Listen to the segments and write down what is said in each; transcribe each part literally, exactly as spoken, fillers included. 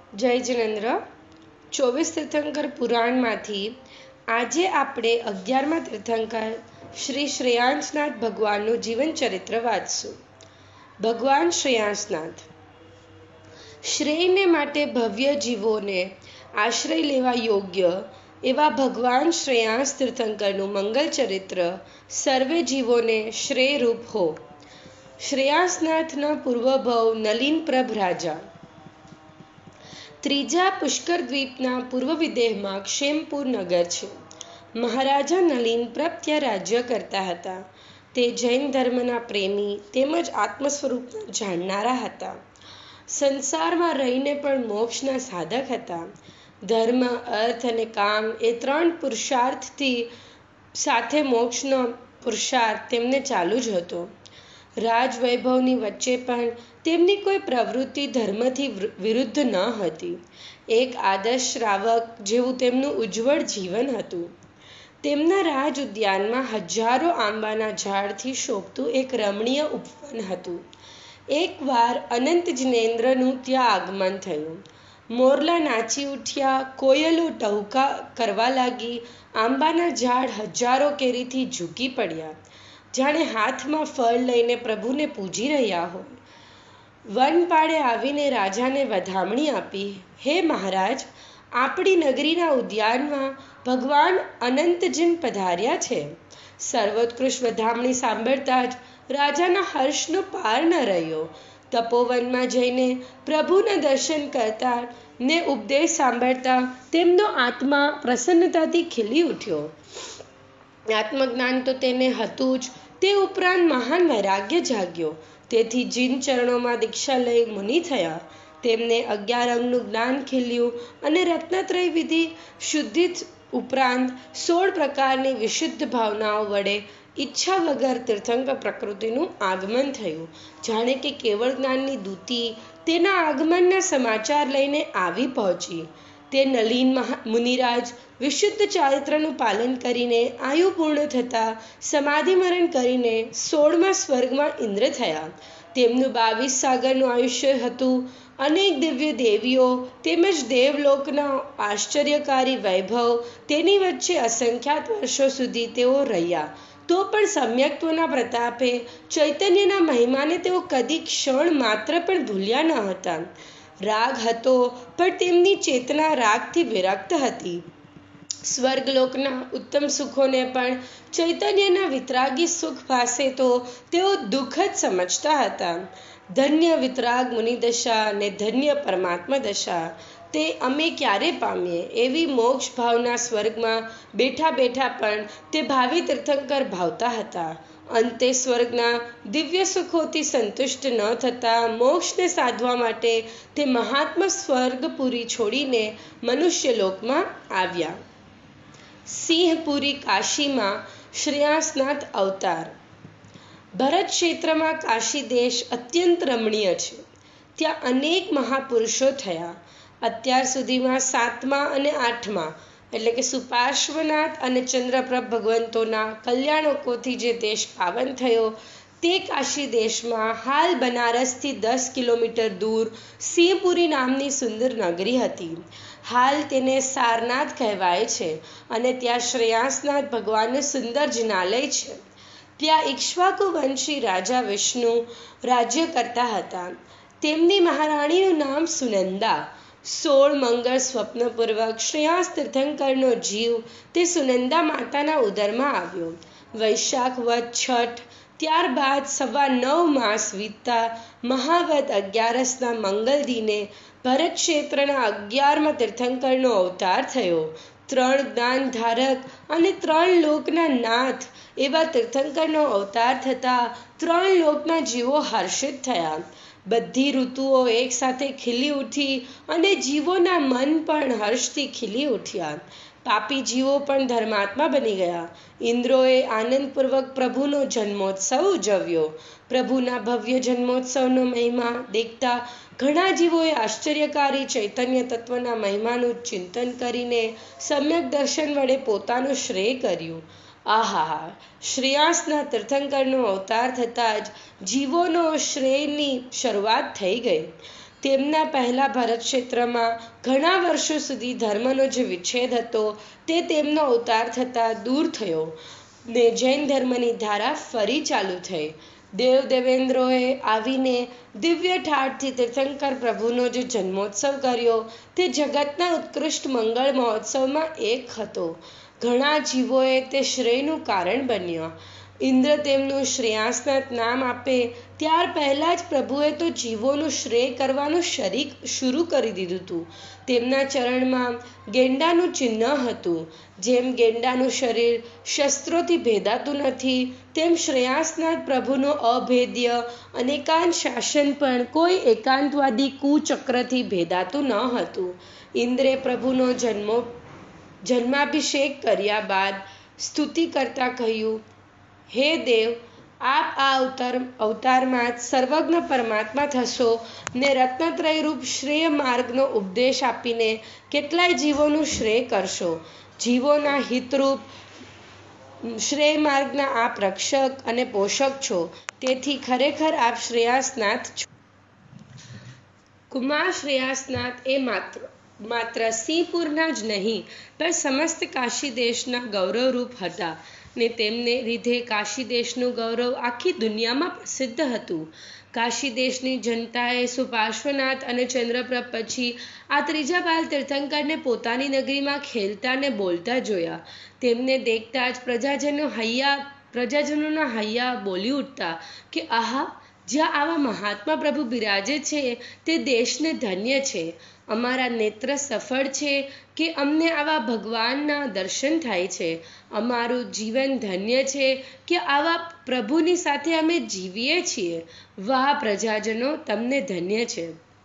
જય જિનેન્દ્ર. ચોવીસ તીર્થંકર પુરાણમાંથી આજે આપણે અગિયારમાં તીર્થંકર શ્રી શ્રેયાંસનાથ ભગવાનનું જીવન ચરિત્ર વાંચશું. ભગવાન શ્રેયાંસનાથ શ્રેયને માટે ભવ્ય જીવોને આશ્રય લેવા યોગ્ય એવા ભગવાન શ્રેયાંસ તીર્થંકરનું મંગલ ચરિત્ર સર્વે જીવોને શ્રેયરૂપ હો. શ્રેયાંસનાથના પૂર્વભવ નલિનપ્રભ રાજા. ત્રીજા પુષ્કર દ્વીપના પૂર્વ વિદેહમાં ક્ષેમપુર નગર છે. મહારાજા નલિનપ્રભ ત્યાં રાજ્ય કરતા હતા. તે જૈન ધર્મના પ્રેમી તેમજ આત્મ સ્વરૂપને જાણનારા હતા. સંસારમાં રહીને પણ મોક્ષના સાધક હતા. ધર્મ, અર્થ અને કામ એ ત્રણ પુરુષાર્થથી સાથે મોક્ષનો પુરુષાર્થ તેમને ચાલુ જ હતો. રાજવૈભવની વચ્ચે પણ તેમની કોઈ પ્રવૃત્તિ ધર્મથી વિરુદ્ધ ન હતી. એક આદર્શ શ્રાવક જેવું તેમનું ઉજ્જવળ જીવન હતું. તેમના રાજ ઉદ્યાનમાં હજારો આંબાના ઝાડથી શોભતું એક રમણીય ઉપવન હતું. એકવાર અનંત જિનેન્દ્રનું ત્યાં આગમન થયું. મોરલા નાચી ઉઠ્યા, કોયલો ટહુકા કરવા લાગી, આંબાના ઝાડ હજારો કેરીથી ઝૂકી પડ્યા, જાણે હાથમાં ફળ લઈને પ્રભુને પૂજી રહ્યા હોય. વનપાળે આવીને રાજાને વધામણી આપી, હે મહારાજ, આપણી નગરીના ઉદ્યાનમાં ભગવાન અનંતજીન પધાર્યા છે. સર્વોત્કૃષ્ટ વધામણી સાંભળતા જ રાજાના હર્ષનો પાર ન રહ્યો. તપોવનમાં જઈને પ્રભુના દર્શન કરતા ને ઉપદેશ સાંભળતા તેમનો આત્મા પ્રસન્નતાથી ખીલી ઉઠ્યો. આત્મજ્ઞાન તો તેને હતું જ, તે ઉપરાંત મહાન વૈરાગ્ય જાગ્યો. તેથી જીન ચરણોમાં દીક્ષા લઈ મુનિ થયા. તેમને અગિયાર અંગનું જ્ઞાન ખીલ્યું અને રત્નત્રય વિધિ શુદ્ધિ ઉપરાંત સોળ પ્રકારની વિશુદ્ધ ભાવનાઓ વડે ઈચ્છા વગર તીર્થંકર પ્રકૃતિનું આગમન થયું. જાણે કે કેવળ જ્ઞાનની દૂતી તેના આગમનના સમાચાર લઈને આવી પહોંચી. તે નલિન મુનિરાજ વિશુદ્ધ ચારિત્રનું પાલન કરીને આયુ પૂર્ણ થતાં સમાધિ મરણ કરીને સોળમા સ્વર્ગમાં ઇન્દ્ર થયા. તેમનું બાવીસ સાગરનું આયુષ્ય હતું. અનેક દિવ્ય દેવીઓ તેમજ દેવલોકના આશ્ચર્યકારી વૈભવ તેની વચ્ચે અસંખ્યાત વર્ષો સુધી તેઓ રહ્યા. તો પણ સમ્યક્ત્વના પ્રતાપે ચૈતન્યના મહિમાને તેઓ કદી ક્ષણ માત્ર પણ ભૂલ્યા ન હતા. રાગ હતો, પણ તેમની ચેતના રાગથી વિરક્ત હતી. સ્વર્ગલોકના ઉત્તમ સુખોને પણ ચૈતન્યના વિતરાગી સુખ પાસે તો તેઓ દુઃખ જ સમજતા હતા. ધન્ય વિતરાગ મુનિદશા ને ધન્ય પરમાત્મા દશા, તે અમે ક્યારે પામીએ? એવી મોક્ષ ભાવના સ્વર્ગમાં બેઠા બેઠા પણ તે ભાવિ તીર્થંકર ભાવતા હતા. અંતે સ્વર્ગના દિવ્ય સુખોથી સંતુષ્ટ ન થતા મોક્ષને સાધવા માટે તે મહાત્મા સ્વર્ગપુરી છોડીને મનુષ્યલોકમાં આવ્યા. સિંહપુરી કાશીમાં શ્રેયાંસનાથ અવતાર. ભરત ક્ષેત્રમાં કાશી દેશ અત્યંત રમણીય છે. ત્યાં અનેક મહાપુરુષો થયા. અત્યાર સુધીમાં સાતમા અને આઠમા એટલે કે સુપાર્શ્વનાથ અને ચંદ્રપ્રભ ભગવંતોના કલ્યાણકોથી જે દેશ પાવન થયો તે કાશી દેશમાં હાલ બનારસથી દસ કિલોમીટર દૂર સિંહપુરી નામની સુંદર નગરી હતી. હાલ તેને સારનાથ કહેવાય છે અને ત્યાં શ્રેયાંસનાથ ભગવાનનું સુંદર જિનાલય છે. ત્યાં ઇક્ષ્વાકુ વંશી રાજા વિષ્ણુ રાજ્ય કરતા હતા. તેમની મહારાણીનું નામ સુનંદા. સોળ મંગળ સ્વપ્નપૂર્વક શ્રેયાંસ તીર્થંકરનો જીવ તે સુનંદા માતાના ઉદરમાં આવ્યો. વૈશાખ વદ છઠ ત્યારબાદ સવા નવ માસ વીતતા મહાવદ અગિયારસના મંગલ દિને ભરત ક્ષેત્રના અગિયારમાં તીર્થંકરનો અવતાર થયો. ત્રણ જ્ઞાન ધારક અને ત્રણ લોકના નાથ એવા તીર્થંકરનો અવતાર થતા ત્રણ લોકના જીવો હર્ષિત થયા. બધી ઋતુઓ એક સાથે ખીલી ઉઠી અને જીવોના મન પણ હર્ષથી ખીલી ઉઠ્યા. પાપી જીવો પણ ધર્માત્મા બની ગયા. ઇન્દ્રોએ આનંદપૂર્વક પ્રભુનો જન્મોત્સવ ઉજવ્યો. પ્રભુના ભવ્ય જન્મોત્સવનો મહિમા દેખતા ઘણા જીવોએ આશ્ચર્યકારી ચૈતન્ય તત્વના મહિમાનું ચિંતન કરીને સમ્યક દર્શન વડે પોતાનું શ્રેય કર્યું. આહા, શ્રેયાંસના તીર્થંકરનો અવતાર થતાં જ જીવોનો શ્રેયની શરૂઆત થઈ ગઈ. તેમના પહેલા ભરત ક્ષેત્રમાં ઘણા વર્ષો સુધી ધર્મનો જે વિચ્છેદ હતો તે તેમનો અવતાર થતાં દૂર થયો ને જૈન ધર્મની ધારા ફરી ચાલુ થઈ. દેવ દેવેન્દ્રોએ આવીને દિવ્ય ઠાઠથી તીર્થંકર પ્રભુનો જે જન્મોત્સવ કર્યો તે જગતના ઉત્કૃષ્ટ મંગળ મહોત્સવમાં એક હતો. ઘણા જીવોએ તે શ્રેયનું કારણ બન્યા. ઇન્દ્ર તેમનું શ્રેયાસનાથ નામ આપે ત્યાર પહેલાં જ પ્રભુએ તો જીવોનું શ્રેય કરવાનું શરીક શરૂ કરી દીધું હતું. તેમના ચરણમાં ગેંડાનું ચિહ્ન હતું. જેમ ગેંડાનું શરીર શસ્ત્રોથી ભેદાતું નથી તેમ શ્રેયાસનાથ પ્રભુનો અભેદ્ય અનેકાંત શાસન પણ કોઈ એકાંતવાદી કુચક્રથી ભેદાતું ન હતું. ઇન્દ્રે પ્રભુનો જન્મો જન્માભિષેક કર્યા બાદ સ્તુતિ કરતા કહ્યું, હે દેવ, આપ આ અવતાર અવતારમાં જ સર્વજ્ઞ પરમાત્મા થશો ને રત્નત્રય રૂપ શ્રેય માર્ગનો ઉપદેશ આપીને કેટલાય જીવોનું શ્રેય કરશો. જીવોના હિતરૂપ શ્રેય માર્ગના આપ રક્ષક અને પોષક છો. તેથી ખરેખર આપ શ્રેયાસનાથ છો. કુમાર શ્રેયાસનાથ એ માત્ર માત્ર સિંહપુરના જ નહીં પણ સમસ્ત કાશી દેશના ગૌરવરૂપ હતા ને તેમને લીધે કાશી દેશનું ગૌરવ આખી દુનિયામાં પ્રસિદ્ધ હતું. કાશી દેશની જનતાએ સુપાર્શ્વનાથ અને ચંદ્રપ્રભ પછી આ ત્રીજા બાલ તીર્થંકરને પોતાની નગરીમાં ખેલતા ને બોલતા જોયા. તેમને દેખતા જ પ્રજાજનો હૈયા પ્રજાજનોના હૈયા બોલી ઉઠતા કે આહા, જ્યાં આવા મહાત્મા પ્રભુ બિરાજે છે તે દેશને ધન્ય છે. અમારા નેત્ર સફળ છે કે અમને આવા ભગવાનના દર્શન થાય છે. અમારું જીવન ધન્ય છે કે આવા પ્રભુની સાથે અમે જીવીએ છીએ. વાહ પ્રજાજનો, તમને ધન્ય છે.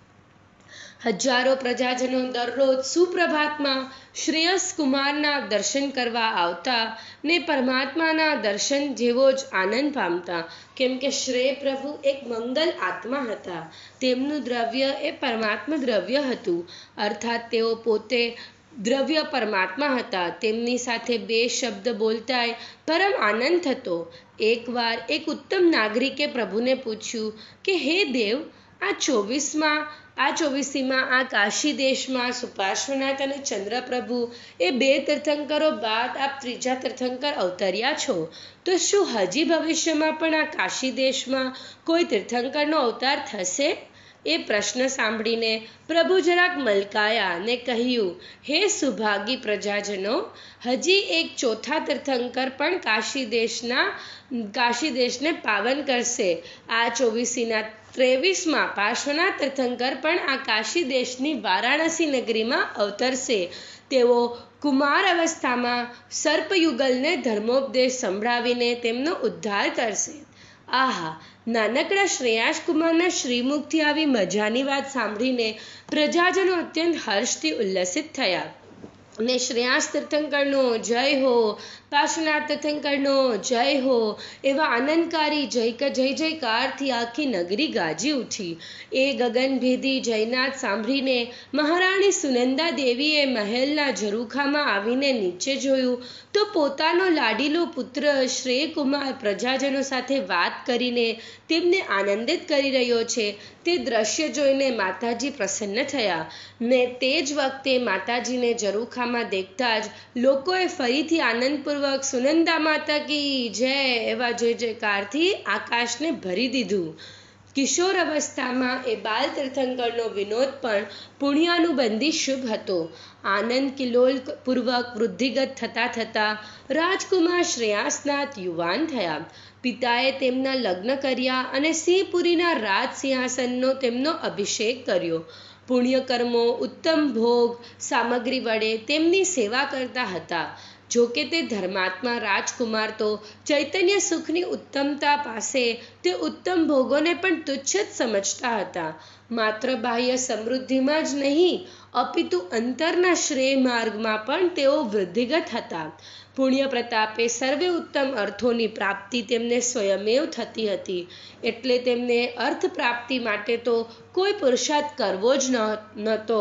હજારો પ્રજાજનો દરરોજ સુપ્રભાતમાં શ્રેયસ કુમારના દર્શન કરવા આવતા ને પરમાત્માના દર્શન જેવો જ આનંદ પામતા. કેમ કે શ્રેય પ્રભુ એક મંગલ આત્મા હતા. તેમનું દ્રવ્ય એ પરમાત્મા દ્રવ્ય હતું, અર્થાત તેઓ પોતે દ્રવ્ય પરમાત્મા હતા. તેમની સાથે બે શબ્દ બોલતાય પરમ આનંદ થતો. એકવાર એક ઉત્તમ નાગરિકે પ્રભુને પૂછ્યું કે હે દેવ, આ ચોવીસમાં આ ચોવીસીમાં આ કાશી દેશમાં સુપાર્શ્વનાથ અને ચંદ્રપ્રભુ એ બે તીર્થંકરો બાદ આપ ત્રીજા તીર્થંકર અવતર્યા છો, તો શું હજી ભવિષ્યમાં પણ આ કાશી દેશમાં કોઈ તીર્થંકરનો અવતાર થશે? એ પ્રશ્ન સાંભળીને પ્રભુ જરાક મલકાયા ને કહ્યું, હે સુભાગી પ્રજાજનો, હજી એક ચોથા તીર્થંકર પણ કાશી દેશના કાશી દેશને પાવન કરશે. આ ચોવીસીના ત્રેવીસમાં પાર્શ્વનાથ તીર્થંકર પણ આ કાશી દેશની વારાણસી નગરીમાં અવતરશે. તેઓ કુમાર અવસ્થામાં સર્પયુગલને ધર્મોપદેશ સંભળાવીને તેમનો ઉદ્ધાર કરશે. આહા, નાનકડા શ્રેયાસ કુમારના શ્રીમુખથી આવી મજાની વાત સાંભળીને પ્રજાજનો અત્યંત હર્ષથી ઉલ્લસિત થયા ને શ્રેયાસ તીર્થંકરનો જય હો, પાર્શ્વનાથ તીર્થંકરનો જય હો એવા આનંદકારી જય જય જયકારથી આખી નગરી ગાજી ઉઠી. એ ગગનભેદી જયનાદ સાંભળીને મહારાણી સુનંદા દેવીએ મહેલના ઝરૂખામાં આવીને નીચે જોયું તો પોતાનો લાડીલો પુત્ર શ્રેયકુમાર પ્રજાજનો સાથે વાત કરીને તેમને આનંદિત કરી રહ્યો છે. તે દ્રશ્ય જોઈને માતાજી પ્રસન્ન થયા ને તે જ વખતે માતાજીને ઝરૂખામાં દેખતા જ લોકોએ ફરીથી આનંદપૂર્વક સુનંદા માતા કી જય એવા જય જયકારથી આકાશને ભરી દીધું. કિશોર અવસ્થામાં એ બાલ તીર્થંકરનો વિનોદ પણ પુણ્યાનુબંધી શુભ હતો. આનંદ કિલોલ પૂર્વક વૃદ્ધિગત થતા થતા રાજકુમાર શ્રેયાસનાથ યુવાન થયા. પિતાએ તેમના લગ્ન કર્યા અને સિંહપુરીના રાજ સિંહાસનનો તેમનો અભિષેક કર્યો. પુણ્યકર્મો, ઉત્તમ ભોગ સામગ્રી વડે તેમની સેવા કરતા હતા. જોકે તે ધર્માત્મા રાજકુમાર તો ચૈતન્ય સુખની ઉત્તમતા પાસે તે ઉત્તમ ભોગોને પણ તુચ્છ જ સમજતા હતા. માત્ર બાહ્ય સમૃદ્ધિમાં જ નહીં અપિતુ અંતરના શ્રેય માર્ગમાં પણ તેઓ વૃદ્ધિગત હતા. પુણ્ય પ્રતાપે સર્વે ઉત્તમ અર્થોની પ્રાપ્તિ તેમને સ્વયમેવ થતી હતી. એટલે તેમને અર્થ પ્રાપ્તિ માટે તો કોઈ પુરુષાર્થ કરવો જ નહોતો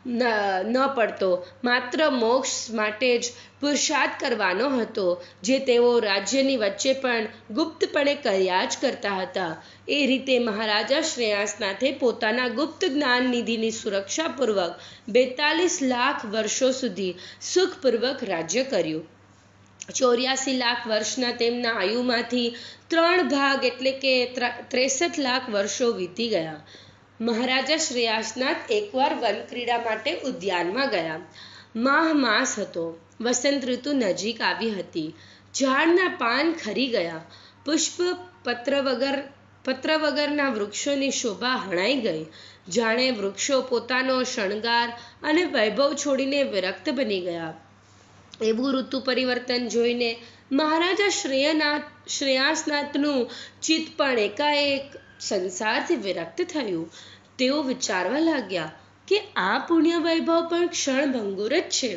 ન પડતો. માત્ર મોક્ષ માટે જ પુરુષાર્થ કરવાનો હતો, જે તેઓ રાજ્યની વચ્ચે પણ ગુપ્તપણે કર્યા જ કરતા કરતા હતા. એ રીતે મહારાજા શ્રેયાસનાથે પોતાના ગુપ્ત જ્ઞાન નિધિની સુરક્ષાપૂર્વક બેતાલીસ લાખ વર્ષો સુધી સુખપૂર્વક રાજ્ય કર્યું. ચોર્યાસી લાખ વર્ષના તેમના આયુમાંથી ત્રણ ભાગ એટલે કે ત્રેસઠ લાખ વર્ષો વીતી ગયા. મહારાજા શ્રેયાસનાથ એકવાર વનક્રીડા માટે ઉદ્યાનમાં ગયા. માહ માસ હતો. વસંત ઋતુ નજીક આવી હતી. ઝાડના પાન ખરી ગયા. પુષ્પ પત્ર વગર પત્ર વગરના વૃક્ષોની શોભા હણાઈ ગઈ. જાણે વૃક્ષો પોતાનો શણગાર અને વૈભવ છોડીને વિરક્ત બની ગયા. એવું ઋતુ પરિવર્તન જોઈને મહારાજા શ્રેયનાથ શ્રેયાસનાથનું ચિત્ત પણ એકાએક સંસારથી વિરક્ત થયું. તેઓ વિચારવા લાગ્યા કે આ પુણ્ય વૈભવ પણ ક્ષણભંગુર જ છે.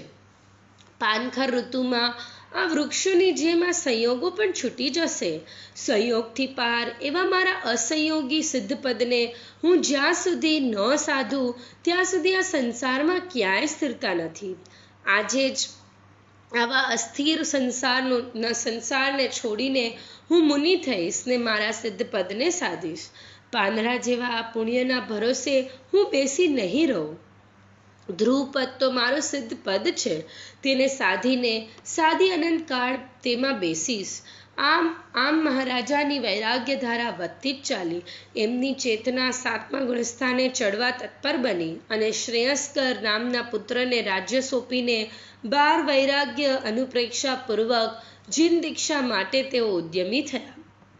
પાનખર ઋતુમાં આ વૃક્ષોની જેમ આ સંયોગો પણ છૂટી જશે. સંયોગથી પાર એવા મારા અસંયોગી સિદ્ધપદને હું જ્યાં સુધી ન સાધું ત્યાં સુધી આ સંસારમાં ક્યાંય સ્થિરતા નથી. આજે જ આવા અસ્થિર સંસારનો સંસારને છોડીને હું મુનિ થઈશ ને મારા સિદ્ધપદને સાધીશ. પાંદડા જેવા આ પુણ્યના ભરોસે હું બેસી નહીં રહું. ધ્રુવપદ તો મારું સિદ્ધ પદ છે. તેને સાધીને સાધી અનંતકાળ તેમાં બેસીશ. આમ આમ મહારાજાની વૈરાગ્ય ધારા વધતી જ ચાલી. એમની ચેતના સાતમા ગુણસ્થાને ચડવા તત્પર બની અને શ્રેયસ્કર નામના પુત્રને રાજ્ય સોંપીને બાર વૈરાગ્ય અનુપ્રેક્ષા પૂર્વક જીન દીક્ષા માટે તેઓ ઉદ્યમી થયા.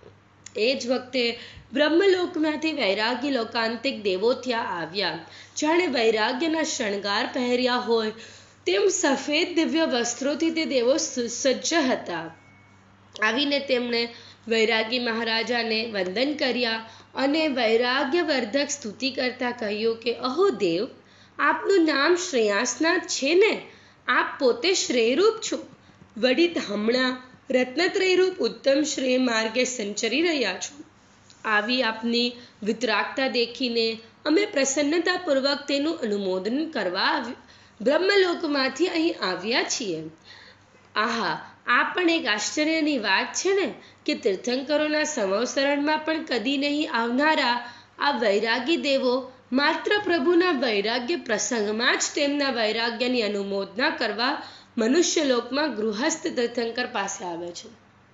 એ જ વખતે બ્રહ્મલોકમાંથી વૈરાગ્ય લોકાંતિક દેવો ત્યાં આવ્યા. જાણે વૈરાગ્યના શણગાર પહેર્યા હોય તેમ સફેદ દિવ્ય વસ્ત્રોથી તે દેવો સુસજ્જ હતા. આવીને તેમણે વૈરાગી મહારાજાને વંદન કર્યા અને વૈરાગ્યવર્ધક સ્તુતિ કરતા કહ્યું કે અહો દેવ, આપનું નામ શ્રેયાસનાથ છે ને? આપ પોતે શ્રેયરૂપ છો. વડિત હમણાં રત્નત્રયરૂપ ઉત્તમ શ્રેય માર્ગે સંચરી રહ્યા છો. આવી આપની વિતરાગતા દેખીને અમે પ્રસન્નતાપૂર્વક તેનું અનુમોદન કરવા બ્રહ્મલોકમાંથી અહીં આવ્યા છીએ. આહા, આ પણ એક આશ્ચર્યની વાત છે ને કે તીર્થંકરોના સંવત્સરણમાં પણ કદી નહીં આવનારા આ વૈરાગી દેવો માત્ર પ્રભુના વૈરાગ્ય પ્રસંગમાં જ તેમના વૈરાગ્યની અનુમોદના કરવા મનુષ્યલોકમાં ગૃહસ્થ તીર્થંકર પાસે આવે છે.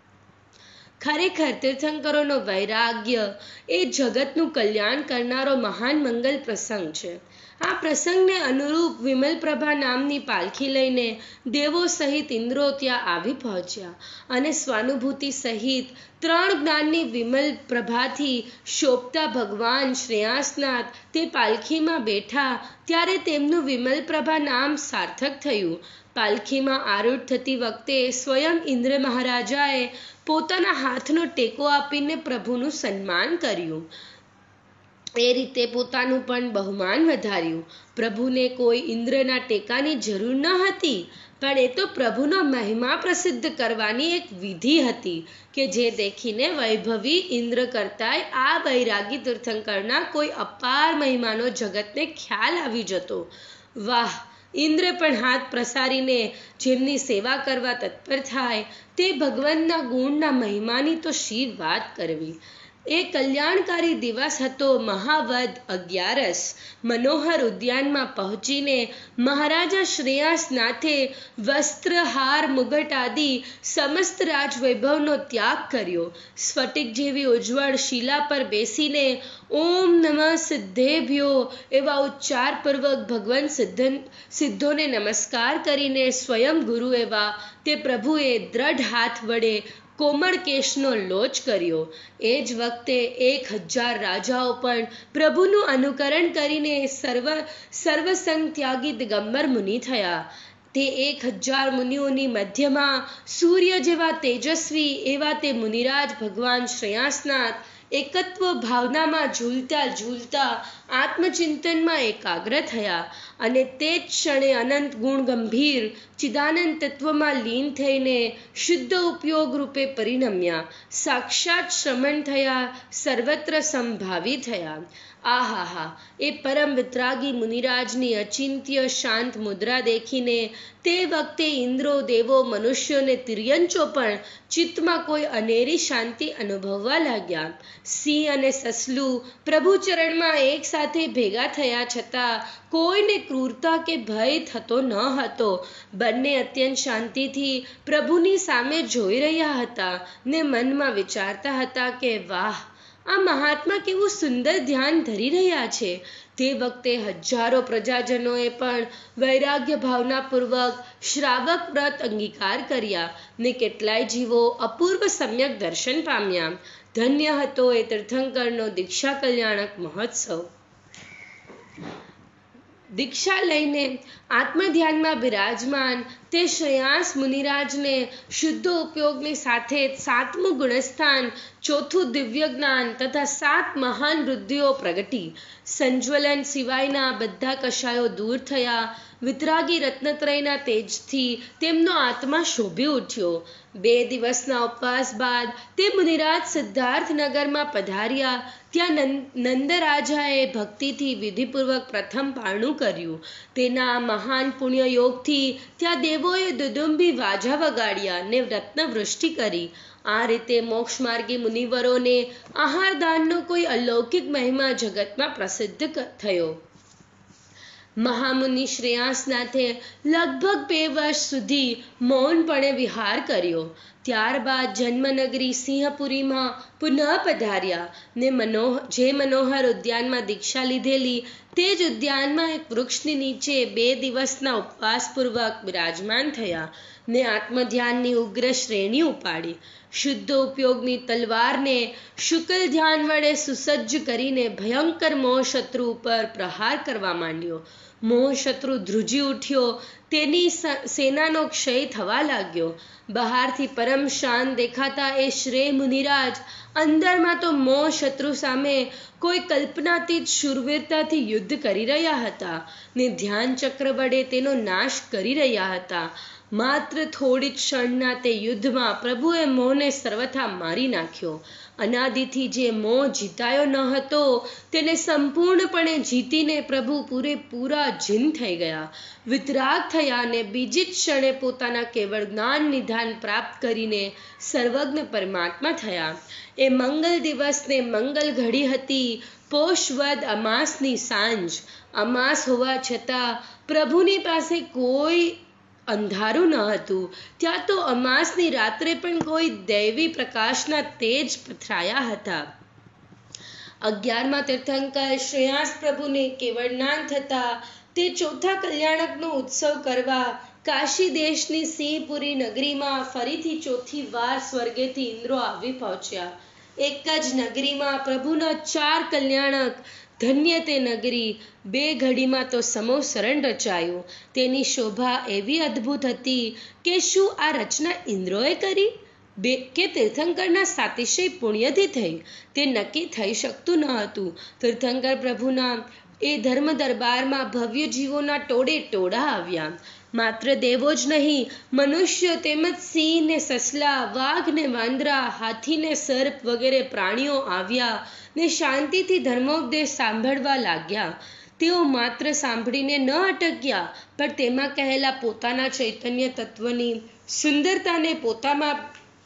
ખરેખર તીર્થંકરોનો વૈરાગ્ય એ જગતનું કલ્યાણ કરનારો મહાન મંગલ પ્રસંગ છે. આ પ્રસંગને અનુરૂપ વિમલપ્રભા નામની પાલખી લઈને દેવો સહિત ઇન્દ્રો ત્યાં આવી પહોંચ્યા અને સ્વાનુભૂતિ સહિત ત્રણ જ્ઞાનની વિમલ પ્રભાથી શોભતા ભગવાન શ્રેયાસનાથ તે પાલખીમાં બેઠા ત્યારે તેમનું વિમલપ્રભા નામ સાર્થક થયું. પાલખીમાં આરૂઢ થતી વખતે સ્વયં ઇન્દ્ર મહારાજાએ પોતાના હાથનો ટેકો આપીને પ્રભુનું સન્માન કર્યું. એ રીતે પોતાનું પણ બહુમાન વધાર્યું. પ્રભુને કોઈ ઇન્દ્રના ટેકાની જરૂર ન હતી, પણ એ તો પ્રભુનો મહિમા પ્રસિદ્ધ કરવાની એક વિધિ હતી કે જે દેખીને વૈભવી ઇન્દ્ર કરતાંય આ વૈરાગી તીર્થંકરના કોઈ અપાર મહિમાનો જગતને ખ્યાલ આવી જતો. વાહ! ઇન્દ્ર પણ હાથ પ્રસારીને જેમની સેવા કરવા તત્પર થાય તે ભગવાનના ગુણના મહિમાની તો શી વાત કરવી. એ કલ્યાણકારી દિવસ હતો મહાવદ અગિયારસ. મનોહર ઉદ્યાનમાં પહોંચીને મહારાજા શ્રેયાસનાથે વસ્ત્ર, હાર, મુગટ આદિ સમસ્ત રાજવૈભવનો ત્યાગ કર્યો. સ્ફટિક જેવી ઉજ્જવળ શિલા પર બેસીને ઓમ નમઃ સિદ્ધેભ્યો એવા ઉચ્ચારપૂર્વક ભગવાન સિદ્ધ સિદ્ધોને નમસ્કાર કરીને સ્વયં ગુરુ એવા તે પ્રભુએ દ્રઢ હાથ વડે કોમળ કેશનો લોચ કર્યો. એ જ વખતે એક હજાર રાજાઓ પણ પ્રભુનું અનુકરણ કરીને સર્વ સર્વસંગ ત્યાગી દિગંબર મુનિ થયા. તે એક હજાર મુનિઓની મધ્યમાં સૂર્ય જેવા તેજસ્વી એવા તે મુનિરાજ ભગવાન શ્રેયાસનાથ એકત્વ ભાવનામાં ઝૂલતા ઝૂલતા આત્મચિંતનમાં એકાગ્ર થયા અને તે જ ક્ષણે અનંત ગુણ ગંભીર ચિદાનંદ તત્વમાં લીન થઈને શુદ્ધ ઉપયોગ રૂપે પરિણમ્યા. સાક્ષાત શ્રમણ થયા, સર્વત્ર સંભાવી થયા. આહા હા, એ પરમ વિતરાગી મુનિરાજની અચિંત્ય શાંત મુદ્રા દેખીને તે વખતે ઇન્દ્રો દેવો મનુષ્યોને તિર્યંચો પણ ચિત્તમાં કોઈ અનેરી શાંતિ અનુભવવા લાગ્યા. સિંહ અને સસલું પ્રભુ ચરણમાં એક સાથે ભેગા થયા છતાં કોઈને ક્રૂરતા કે ભય થતો ન હતો. બંને અત્યંત શાંતિથી પ્રભુની સામે જોઈ રહ્યા હતા ને મનમાં વિચારતા હતા કે વાહ, આ મહાત્મા કેવું સુંદર ધ્યાન ધરી રહ્યા છે. તે વખતે હજારો પ્રજાજનોએ પણ વૈરાગ્ય ભાવના પૂર્વક શ્રાવક વ્રત અંગીકાર કર્યા ને કેટલાય જીવો અપૂર્વ સમ્યક દર્શન પામ્યા. ધન્ય હતો એ તીર્થંકરનો દીક્ષા કલ્યાણક મહોત્સવ. દીક્ષા લઈને આત્મધ્યાનમાં બિરાજમાન તે શ્રેયાસ મુનિરાજને શુદ્ધ ઉપયોગની સાથે સાતમું ગુણસ્થાન, ચોથું દિવ્ય જ્ઞાન તથા સાત મહાન વૃદ્ધિઓ પ્રગટી. સંજ્વલન સિવાયના બધા કષાયો દૂર થયા. વિતરાગી રત્નત્રયના તેજથી તેમનો આત્મા શોભી ઉઠ્યો. બે દિવસના ઉપવાસ બાદ તે મુનિરાજ સિદ્ધાર્થ નગરમાં પધાર્યા. ત્યાં નંદરાજાએ ભક્તિથી વિધિપૂર્વક પ્રથમ પારણું કર્યું. તેના મહાન પુણ્ય યોગથી ત્યાં દેવોએ દુદુંબી વાજા વગાડ્યા ને રત્નવૃષ્ટિ કરી. આ રીતે મોક્ષ માર્ગી મુનિવરોને આહારદાનનો કોઈ અલૌકિક મહિમા જગતમાં પ્રસિદ્ધ થયો. મહામુનિ શ્રેયાસનાથે લગભગ બે વર્ષ સુધી મૌનપણે વિહાર કર્યો. ત્યારબાદ જન્મનગરી સિંહપુરીમાં પુનઃ પધાર્યા ને મનોહ જે મનોહર ઉદ્યાનમાં દીક્ષા લીધેલી તે જ ઉદ્યાનમાં એક વૃક્ષની નીચે બે દિવસના ઉપવાસપૂર્વક બિરાજમાન થયા ને આત્મધ્યાનની ઉગ્ર શ્રેણી ઉપાડી. શુદ્ધ ઉપયોગની તલવારને શુકલ ધ્યાન વડે સુસજ્જ કરીને ભયંકર મોહ શત્રુ ઉપર પ્રહાર કરવા માંડ્યો. મોહ શત્રુ ધ્રુજી ઉઠ્યો. તેની સેનાનો ક્ષય થવા લાગ્યો. બહારથી પરમ શાંત દેખાતા એ શ્રેય મુનિરાજ અંદરમાં તો મોહ શત્રુ સામે કોઈ કલ્પનાતીત શૂરવીરતાથી યુદ્ધ કરી રહ્યા હતા ને ધ્યાન ચક્ર વડે તેનો નાશ કરી રહ્યા હતા. માત્ર થોડી જ ક્ષણના તે યુદ્ધમાં પ્રભુએ મોહને સર્વથા મારી નાખ્યો. અનાદિથી જે મોહ જીતાયો ન હતો તેને સંપૂર્ણપણે જીતીને પ્રભુ પૂરેપૂરા જીન થઈ ગયા. વિતરાગ થયા અને બીજી જ ક્ષણે પોતાના કેવળ જ્ઞાન નિધાન પ્રાપ્ત કરીને સર્વજ્ઞ પરમાત્મા થયા. એ મંગલ દિવસને મંગલ ઘડી હતી. પોષ વદ અમાસની સાંજ. અમાસ હોવા છતાં પ્રભુની પાસે કોઈ અંધારું ન હતું. ત્યાં તો અમાસની રાત્રે પણ કોઈ દૈવી પ્રકાશના તેજ પથરાયા હતા. અગિયારમાં તીર્થંકર શ્રેયાસ પ્રભુને કેવળ જ્ઞાન થતા તે ચોથા કલ્યાણકનો ઉત્સવ કરવા કાશી દેશની સિંહપુરી નગરીમાં ફરીથી ચોથી વાર સ્વર્ગેથી ઇન્દ્રો આવી પહોંચ્યા. એક જ નગરીમાં પ્રભુના ચાર કલ્યાણક. ધન્ય તે નગરી. બે ઘડીમાં તો સમોસરણ રચાયું. તેની શોભા એવી અદ્ભુત હતી કે શું આ રચના ઇન્દ્રોએ કરી બે કે તીર્થંકરના સાતિશય પુણ્યથી થઈ તે નક્કી થઈ શકતું ન હતું. તીર્થંકર પ્રભુના એ ધર્મ દરબારમાં ભવ્ય જીવોના ટોળે ટોળા આવ્યા. માત્ર દેવો જ નહીં, મનુષ્યો તેમજ સિંહ ને સસલા, વાઘ ને વાંદરા, હાથી ને સર્પ વગેરે પ્રાણીઓ આવ્યા ને શાંતિથી ધર્મોપદેશ સાંભળવા લાગ્યા. તેઓ માત્ર સાંભળીને ન અટક્યા પણ તેમાં કહેલા પોતાના ચૈતન્ય તત્વની સુંદરતાને પોતામાં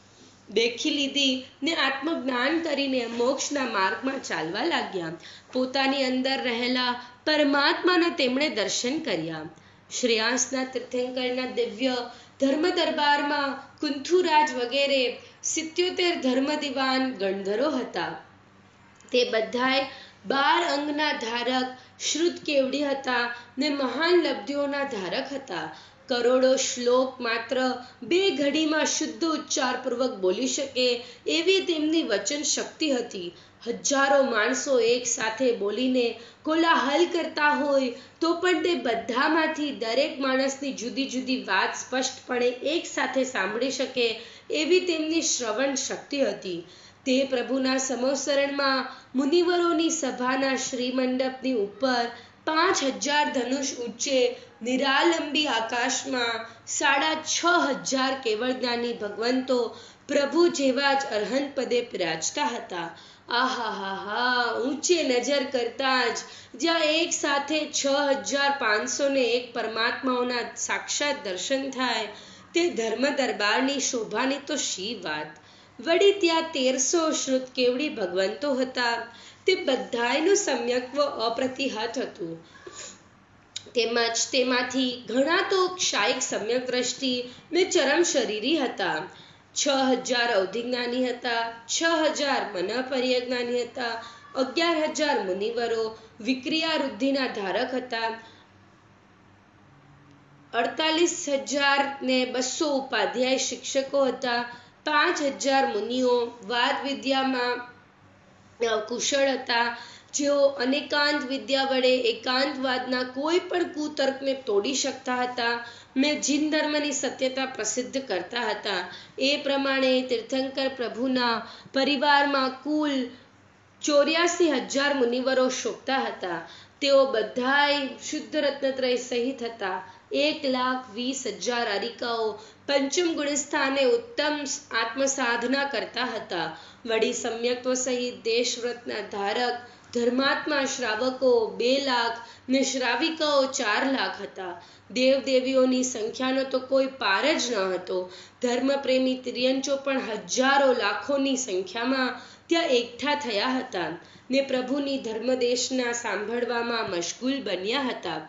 દેખી લીધી ને આત્મજ્ઞાન કરીને મોક્ષના માર્ગમાં ચાલવા લાગ્યા. પોતાની અંદર રહેલા પરમાત્માના તેમણે દર્શન કર્યા. શ્રેયાસના તીર્થંકરના દિવ્ય ધર્મ દરબારમાં કુંથુરાજ વગેરે સિત્યોતેર ધર્મ દિવાન ગણધરો હતા. તે બધાય બાર અંગના ધારક, શ્રુત કેવડી હતા ને મહાન લબ્ધિઓના ધારક હતા. કરોડો શ્લોક માત્ર બે ઘડીમાં શુદ્ધ ઉચ્ચારપૂર્વક બોલી શકે એવી તેમની વચન શક્તિ હતી. હજારો માણસો એક સાથે બોલીને કોલાહલ કરતા હોય તો પણ તે બધામાંથી દરેક માણસની જુદી જુદી વાત સ્પષ્ટપણે એક સાથે સાંભળી શકે એવી તેમની શ્રવણ શક્તિ હતી. તે પ્રભુના સમોસરણમાં મુનિવરોની સભાના શ્રીમંડપની ઉપર પાંચ હજાર ધનુષ ઊંચે નિરાલંબી આકાશમાં સાડા છ હજાર કેવળ જ્ઞાની ભગવંતો પ્રભુ જેવા જ અરહંત પદે બિરાજતા હતા. આહા હા હા ઊંચે નજર કરતા જ જ્યાં એક સાથે છ હજાર પાંચસો ને એક પરમાત્માઓના સાક્ષાત દર્શન થાય તે ધર્મ દરબારની શોભાની તો શી વાત. વળી ત્યાં તેરસો શ્રુત કેવડી ભગવંતો હતા. તે બધાયનું સમ્યક્વ અપ્રતિહત હતું. તેમજ તેમાંથી ઘણા તો ક્ષાયિક સમ્યક દ્રષ્ટિ ને ચરમ શરીરી હતા. છ હજાર અવધિજ્ઞાની હતા, છ હજાર મનઃપર્યજ્ઞાની હતા, અગિયાર હજાર મુનિવરો વિક્રિયા વૃદ્ધિના ધારક હતા, અડતાલીસ હજાર ને બસો ઉપાધ્યાય શિક્ષકો હતા, પાંચ હજાર મુનિઓ વાદ વિદ્યામાં કુશળ હતા, જેઓ અનેકાંત વિદ્યા વડે એકાંતવાદના કોઈ પણ કુતર્કને તોડી શકતા હતા ને જીન ધર્મની સત્યતા પ્રસિદ્ધ કરતા હતા. એ પ્રમાણે તીર્થંકર પ્રભુના પરિવારમાં કુલ ચોર્યાસી હજાર મુનિવરો શોભતા હતા. તેઓ બધાય શુદ્ધ રત્નત્રય સહિત હતા. એક લાખ વીસ હજાર અરિકાઓ પંચમ ગુણસ્થાને ઉત્તમ આત્મસાધના કરતા હતા. વળી સમ્યક્ત્વ સહિત દેશવ્રતના ધારક ધર્માત્મા શ્રાવકો બે લાખ ને શ્રાવિકાઓ ચાર લાખ હતા. દેવદેવીઓની સંખ્યાનો તો કોઈ પાર જ ન હતો. ધર્મપ્રેમી તિર્યંચો પણ હજારો લાખોની સંખ્યામાં ત્યાં એકઠા થયા હતા ને પ્રભુની ધર્મદેશના સાંભળવામાં મશગુલ બન્યા હતા.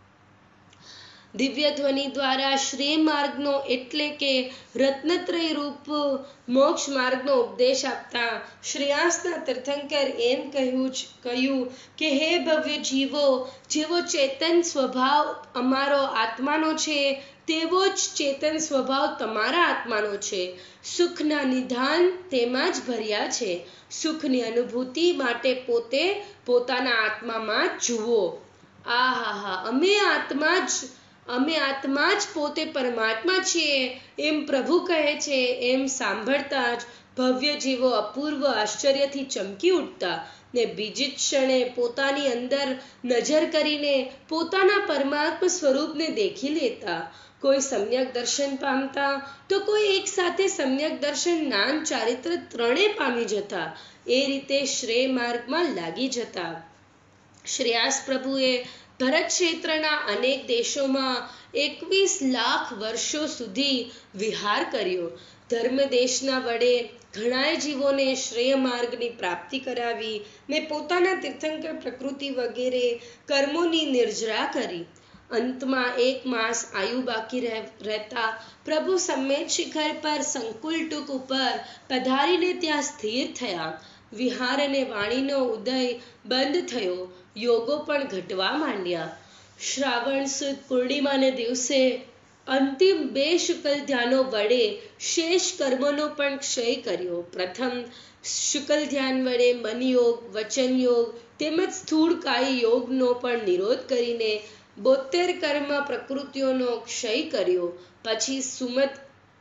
દિવ્ય ધ્વનિ દ્વારા શ્રેય માર્ગનો એટલે કે રત્નત્રય રૂપ મોક્ષ માર્ગનો ઉપદેશ આપતા શ્રેયાસના તીર્થંકર એમ કહ્યું કહ્યું કે હે ભવ્ય જીવો, જેવો ચેતન સ્વભાવ અમારો આત્માનો છે તેવો જ ચેતન સ્વભાવ તમારા આત્માનો છે. સુખના નિધાન તેમાં જ ભર્યા છે. સુખની અનુભૂતિ માટે પોતે પોતાના આત્મામાં જ જુઓ. આ હા હા અમે આત્મા જ અમે આત્મા જ પોતે પરમાત્મા છીએ એમ પ્રભુ કહે છે એમ સાંભળતા જ ભવ્ય જીવો અપૂર્વ આશ્ચર્યથી ચમકી ઉઠતા ને બીજી જ ક્ષણે પોતાની અંદર નજર કરીને પોતાના પરમાત્મ સ્વરૂપને દેખી લેતા. કોઈ સમ્યક દર્શન પામતા તો કોઈ એક સાથે સમ્યક દર્શન જ્ઞાન ચારિત્ર ત્રણે પામી જતા. એ રીતે શ્રેય માર્ગમાં લાગી જતા. શ્રેયાસ પ્રભુએ ભરત ક્ષેત્રના અનેક દેશોમાં એકવીસ લાખ વર્ષો સુધી વિહાર કર્યો. ધર્મ દેશના વડે ઘણાય જીવોને શ્રેય માર્ગની પ્રાપ્તિ કરાવી ને પોતાના તીર્થંકર પ્રકૃતિ વગેરે કર્મોની નિર્જરા કરી. અંતમાં એક માસ આયુ બાકી રહેતા પ્રભુ સમ્મેત શિખર પર સંકુલ ટૂંક ઉપર પધારીને ત્યાં સ્થિર થયા. વિહાર અને વાણીનો ઉદય બંધ થયો. યોગો પણ ઘટવા માંડ્યા. શ્રાવણ સુદ પૂર્ણિમાને દિવસે અંતિમ બે શુકલ ધ્યાનો વડે શેષ કર્મોનો પણ ક્ષય કર્યો. પ્રથમ શુકલ ધ્યાન વડે મનયોગ, વચનયોગ તેમજ સ્થૂળ કાય યોગનો પણ નિરોધ કરીને બોતેર કર્મ પ્રકૃતિઓનો ક્ષય કર્યો. પછી સુમદ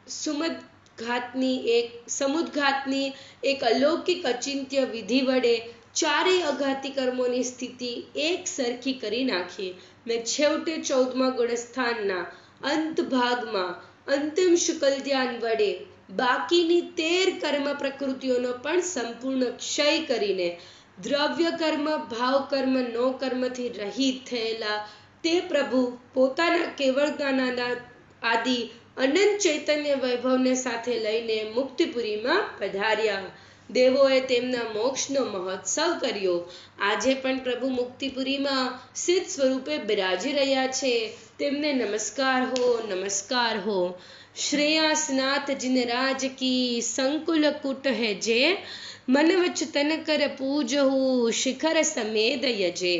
સુમદઘાતની એક સમુદ્ઘાતની એક અલૌકિક અચિંત્ય વિધિ વડે ચારેય અઘાતી કર્મોની સ્થિતિ એક સરખી કરી નાખી ને છેવટે ચૌદમા ગુણસ્થાનના અંત ભાગમાં અંતિમ શુકલ ધ્યાન વડે બાકીની તેર કર્મ પ્રકૃતિઓનો પણ સંપૂર્ણ ક્ષય કરીને દ્રવ્ય કર્મ, ભાવ કર્મ, નો કર્મથી રહિત થયેલા તે પ્રભુ પોતાના કેવળ જ્ઞાનાના આદિ અનંત ચૈતન્ય વૈભવને સાથે લઈને મુક્તિપુરીમાં પધાર્યા. દેવોએ તેમના મોક્ષનો મહોત્સવ કર્યો. આજે પણ પ્રભુ મુક્તિપુરીમાં સિદ્ધ સ્વરૂપે બિરાજી રહ્યા છે. તેમને નમસ્કાર હો, નમસ્કાર હો. શ્રેયાસનાથ જીન રાજ કી સંકુલ કુટ હે જે, મન વચ તન કર પૂજહુ શિખર સમેદ યજે.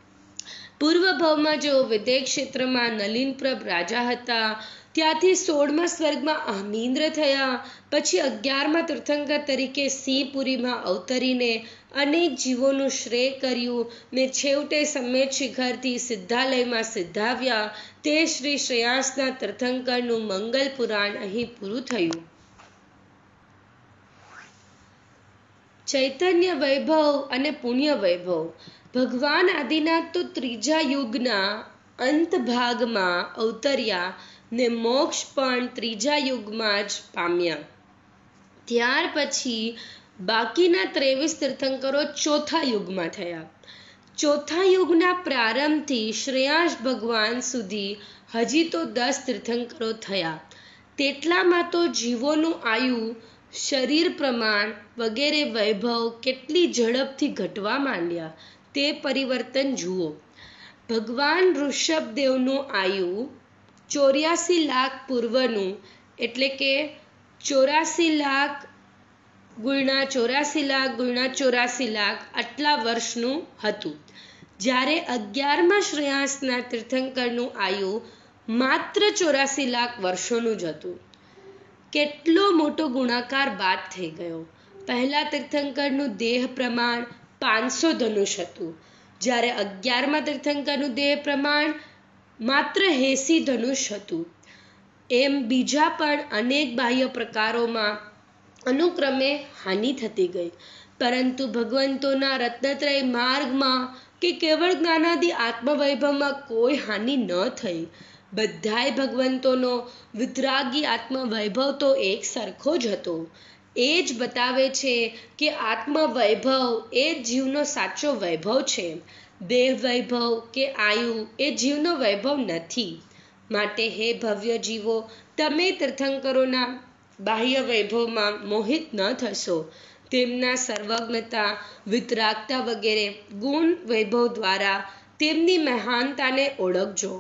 પૂર્વ ભાવમાં જેઓ વિદેહ ક્ષેત્રમાં નલિનપ્રભ રાજા હતા ત્યાંથી સોળમા સ્વર્ગમાં અહમીન્દ્ર થયા. પછી અગિયારમાં તીર્થંકર તરીકે સિંહપુરીમાં અવતરીને અનેક જીવોનું શ્રેય કર્યું ને છેવટે સમ્મેત શિખરથી સિદ્ધાલયમાં સિદ્ધાવ્યા. તે શ્રી શ્રેયાસના તીર્થંકરનું મંગલ પુરાણ અહીં પૂરું થયું. ચૈતન્ય વૈભવ અને પુણ્ય વૈભવ. ભગવાન આદિનાથ તો ત્રીજા યુગના અંત ભાગમાં અવતર્યા ને મોક્ષ પણ ત્રીજા યુગમાં જ પામ્યા. ત્યાર પછી બાકીના ત્રેવીસ તીર્થંકરો ચોથા યુગમાં થયા. ચોથા યુગના પ્રારંભથી શ્રેયાંશ ભગવાન સુધી હજી તો દસ તીર્થંકરો થયા. તેટલામાં તો જીવોનું આયુ, શરીર પ્રમાણ વગેરે વૈભવ કેટલી ઝડપથી ઘટવા માંડ્યા તે પરિવર્તન જુઓ. ભગવાન ઋષભદેવનું આયુ ચોર્યાસી લાખ પૂર્વનું એટલે કે ચોરાસી લાખ ગુણ્યા ચોરાસી લાખ ગુણ્યા ચોરાસી લાખ આટલા વર્ષનું હતું, જ્યારે અગિયારમાં શ્રેયાંસના તીર્થંકરનું આયુ માત્ર ચોરાસી લાખ વર્ષોનું જ હતું. કેટલો મોટો ગુણાકાર બાદ થઈ ગયો. પહેલા તીર્થંકરનું દેહ પ્રમાણ પાંચસો ધનુષ હતું, જ્યારે અગિયારમાં તીર્થંકરનું દેહ પ્રમાણ માત્ર એંસી ધનુષ હતું. એમ બીજા પણ અનેક બાહ્ય પ્રકારોમાં અનુક્રમે હાનિ થતી ગઈ, પરંતુ ભગવંતોના રત્નત્રય માર્ગમાં કે કેવળ જ્ઞાનાદિ આત્મવૈભવમાં કોઈ હાનિ ન થઈ. બધાય ભગવંતોનો વિતરાગી આત્મવૈભવ તો એક સરખો જ હતો. એ જ બતાવે છે કે આત્મવૈભવ એ જીવનો સાચો વૈભવ છે. દેહ વૈભવ કે આયુ એ જીવનો વૈભવ નથી. માટે હે ભવ્ય જીવો, તમે તીર્થંકરોના બાહ્ય વૈભવમાં મોહિત ન થશો. તેમના સર્વજ્ઞતા, વિતરાગતા વગેરે ગુણ વૈભવ દ્વારા તેમની મહાનતાને ઓળખજો,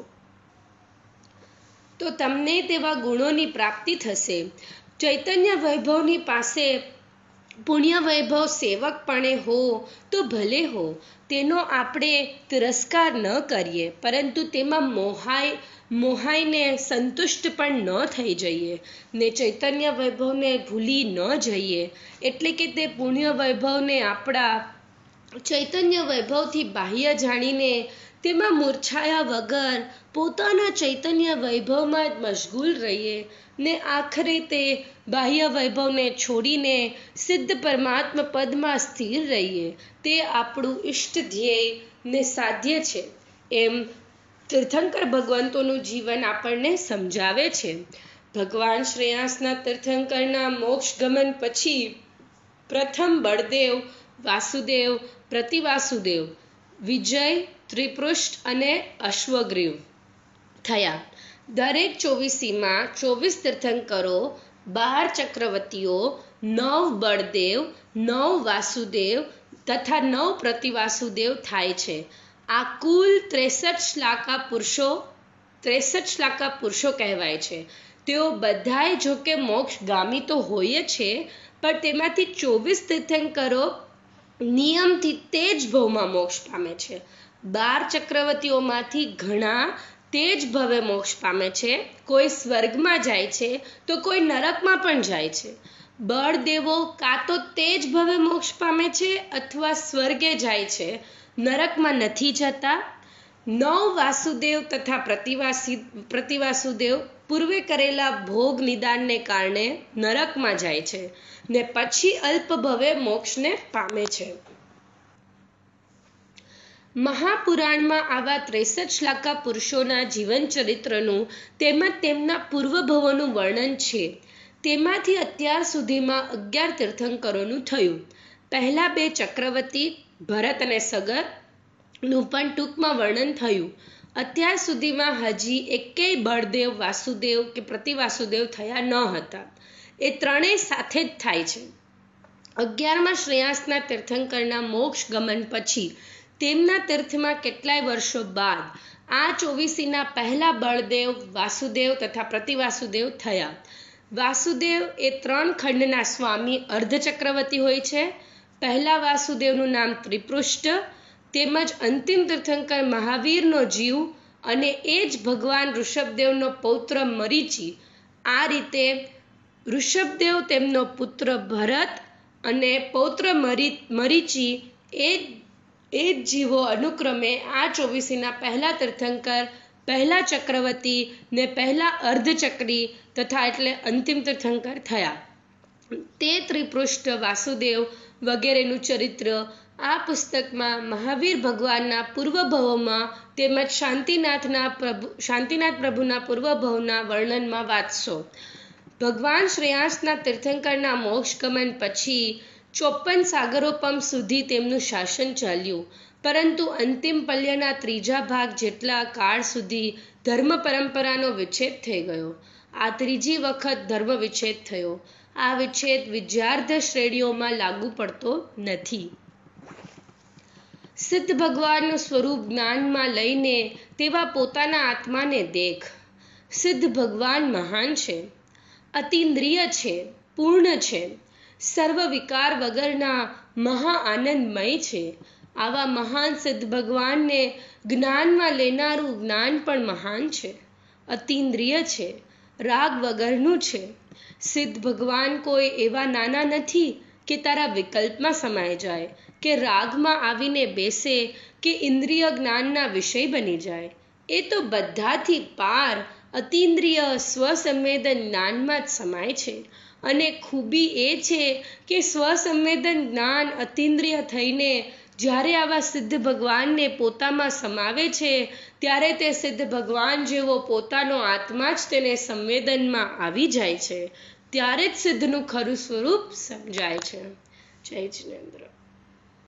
તો તમને તેવા ગુણોની પ્રાપ્તિ થશે. ચૈતન્ય વૈભવની પાસે પુણ્ય વૈભવ સેવકપણે હો તો ભલે હો, તેનો આપણે તિરસ્કાર ન કરીએ, પરંતુ તેમાં મોહાય મોહાઈને સંતુષ્ટ પણ ન થઈ જઈએ ને ચૈતન્ય વૈભવને ભૂલી ન જઈએ. એટલે કે તે પુણ્ય વૈભવને આપણા ચૈતન્ય વૈભવથી બાહ્ય જાણીને તેમાં મૂર્છાયા વગર પોતાના ચૈતન્ય વૈભવમાં જ મશગુલ રહીએ ને આખરે તે બાહ્ય વૈભવને છોડીને સિદ્ધ પરમાત્મા પદમાં સ્થિર રહીએ. તે આપણું ઇષ્ટ ધ્યેય ને સાધ્ય છે, એમ તીર્થંકર ભગવંતોનું જીવન આપણને સમજાવે છે. ભગવાન શ્રેયાંસના તીર્થંકરના મોક્ષ ગમન પછી પ્રથમ બળદેવ, વાસુદેવ, પ્રતિવાસુદેવ, વિજય, ત્રિપૃષ્ઠ અને અશ્વગ્રીવ થયા. દરેક ચોવીસીમાં ચોવીસ તીર્થંકરો, બાર ચક્રવર્તીઓ, નવ બળદેવ, નવ વાસુદેવ તથા નવ પ્રતિવાસુદેવ થાય છે. આ કુલ ત્રેસઠ શ્લાકા પુરુષો ત્રેસઠ શ્લાકા પુરુષો કહેવાય છે. તેઓ બધાય જોકે મોક્ષગામી તો હોય છે, પણ તેમાંથી ચોવીસ તીર્થંકરો નિયમથી તે જ ભવમાં મોક્ષ પામે છે. બાર ચક્રવર્તીઓમાંથી ઘણા તે જ ભવે મોક્ષ પામે છે. કોઈ સ્વર્ગમાં જાય છે તો કોઈ નરકમાં પણ જાય છે. બળદેવો કાં તો તે જ ભવે મોક્ષ પામે છે અથવા સ્વર્ગે જાય છે, નરકમાં નથી જતા. નવ વાસુદેવ તથા પ્રતિવાસી પ્રતિવાસુદેવ પૂર્વે કરેલા ભોગ નિદાનને કારણે નરકમાં જાય છે ને પછી અલ્પ ભવે મોક્ષને પામે છે. મહાપુરાણમાં આવા ત્રેસઠ શ્લાકા પુરુષોના જીવન ચરિત્રનું તેમજ તેમના પૂર્વભવોનું વર્ણન છે. તેમાંથી અત્યાર સુધીમાં અગિયાર તીર્થંકરોનું થયું. પહેલા બે ચક્રવર્તી ભરત અને સગર નું પણ ટૂંકમાં વર્ણન થયું. અત્યાર સુધીમાં હજી એકેય બળદેવ, વાસુદેવ કે પ્રતિવાસુદેવ થયા ન હતા. એ ત્રણેય સાથે જ થાય છે. અગિયારમાં શ્રેયાંસના તીર્થંકરના મોક્ષ ગમન પછી તેમના તીર્થમાં કેટલાય વર્ષો બાદ આ ચોવીસીના પહેલા બળદેવ, વાસુદેવ તથા પ્રતિવાસુદેવ થયા. વાસુદેવ એ ત્રણ ખંડના સ્વામી અર્ધ ચક્રવર્તી હોય છે. પહેલા વાસુદેવનું નામ ત્રિપૃષ્ઠ તેમજ અંતિમ તીર્થંકર મહાવીરનો જીવ અને એ જ ભગવાન ઋષભદેવનો પૌત્ર મરીચી. આ રીતે ઋષભદેવ તેમનો પુત્ર ભરત અને પૌત્ર મરી મરીચી એ એ જ જીવો અનુક્રમે આ ચોવીસીના પહેલા તીર્થંકર, પહેલા ચક્રવર્તી ને પહેલા અર્ધચક્રી તથા એટલે અંતિમ તીર્થંકર થયા. તે ત્રિપૃષ્ઠ, વાસુદેવ વગેરેનું ચરિત્ર આ પુસ્તકમાં મહાવીર ભગવાનના પૂર્વભવોમાં તેમજ શાંતિનાથના પ્રભુ શાંતિનાથ પ્રભુના પૂર્વભવના વર્ણનમાં વાંચશો. ભગવાન શ્રેયાંસના તીર્થંકરના મોક્ષ ગમન પછી ચોપન સાગરોપમ સુધી તેમનું શાસન ચાલ્યું, પરંતુ અંતિમ પલ્યના ત્રીજા ભાગ જેટલા કાળ સુધી ધર્મ પરંપરાનો વિચ્છેદ થઈ ગયો. આ ત્રીજી વખત ધર્મ વિચ્છેદ થયો. આ વિચ્છેદ વિદ્યાર્થ શ્રેણીઓમાં લાગુ પડતો નથી. સિદ્ધ ભગવાનનું સ્વરૂપ જ્ઞાનમાં લઈને તેવા પોતાના આત્માને દેખ. સિદ્ધ ભગવાન મહાન છે, અતિન્દ્રિય છે, પૂર્ણ છે, સર્વ વિકાર વગરના મહા આનંદમય છે. આવા મહાન સિદ્ધ ભગવાનને જ્ઞાનમાં લેનારું જ્ઞાન પણ મહાન છે, અતિન્દ્રિય છે, રાગ વગરનું છે. સિદ્ધ ભગવાન કોઈ એવા નાના નથી કે તારા વિકલ્પમાં સમાઈ જાય, કે રાગમાં આવીને બેસે, કે ઇન્દ્રિય જ્ઞાનના વિષય બની જાય. એ તો બધાથી પાર અતિન્દ્રિય સ્વસંવેદન જ્ઞાનમાં જ સમાય છે. અને ખૂબી એ છે કે સ્વસંવેદન જ્ઞાન અતિન્દ્રિય થઈને જ્યારે આવા સિદ્ધ ભગવાનને પોતામાં સમાવે છે, ત્યારે તે સિદ્ધ ભગવાન જેવો પોતાનો આત્મા જ તેને સંવેદનમાં આવી જાય છે. ત્યારે જ સિદ્ધનું ખરું સ્વરૂપ સમજાય છે. જય જિનેન્દ્ર.